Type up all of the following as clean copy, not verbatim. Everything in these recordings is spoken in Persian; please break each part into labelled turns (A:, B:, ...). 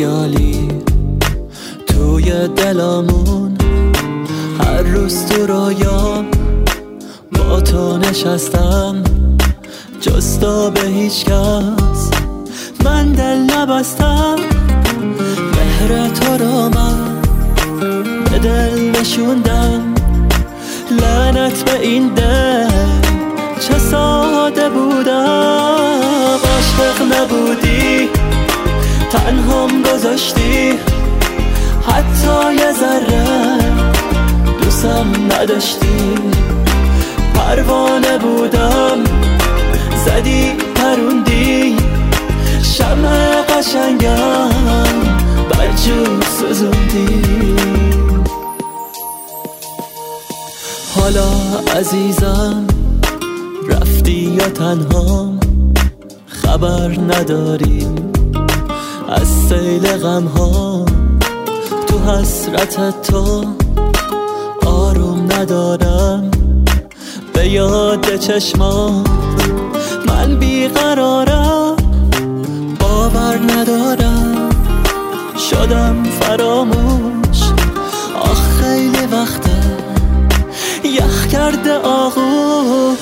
A: خیالی توی دلمون، هر روز تو رویام با تو نشستم، جز تو به هیچ کس من دل نبستم. مهر تو رو من به دل نشوندم، لعنت به این دل چه ساده بودم. عاشق نبودی، تنهام گذاشتی، حتی یه ذره دوستم نداشتی. پروانه بودم، زدی پروندی، شمع قشنگم برجور سوزوندی. حالا عزیزم رفتی یا تنهام، خبر نداری از سیل غم ها. تو حسرت تو آروم ندارم، به یاد چشمات من بیقرارم. باور ندارم شدم فراموش، آخ خیلی وقته یخ کرده آغوش.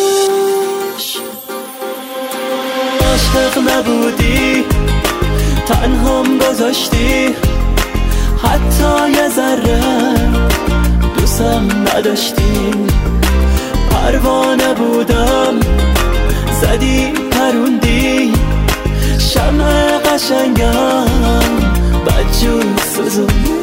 A: عاشق نبودی، تنهام گذاشتی، حتی یه ذره دوستم نداشتی. پروانه بودم، زدی پروندی، شمع قشنگم بدجور سوزوندی.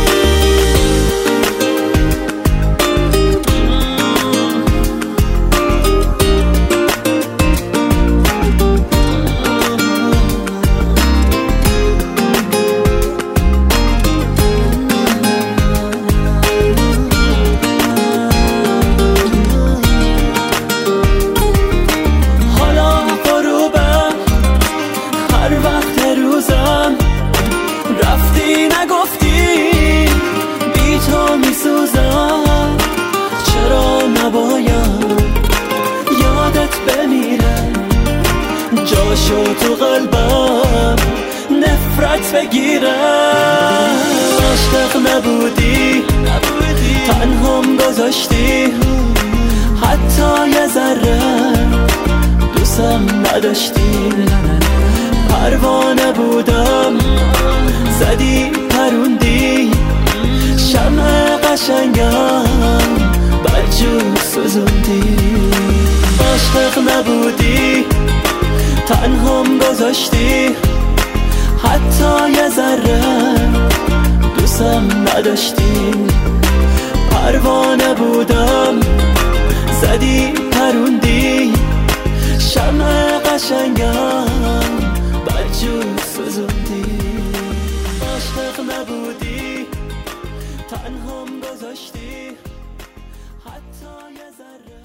A: رفتی نگفتی بی تو میسوزم، چرا نباید یادت بمیره، جاشو تو قلبم نفرت بگیره. عاشق نبودی، تنهام گذاشتی، حتی یه ذره دوستم نداشتی. پروانه بودم، زدی پروندی، شمع قشنگم برجور سوزوندی. عاشق نبودی، تنهام گذاشتی، حتی یه ذره دوستم نداشتی. پروانه بودم، زدی پروندی، شمع قشنگم برجور سوزوندی. عاشق نبودی، تنهام گذاشتی، حتی یه ذره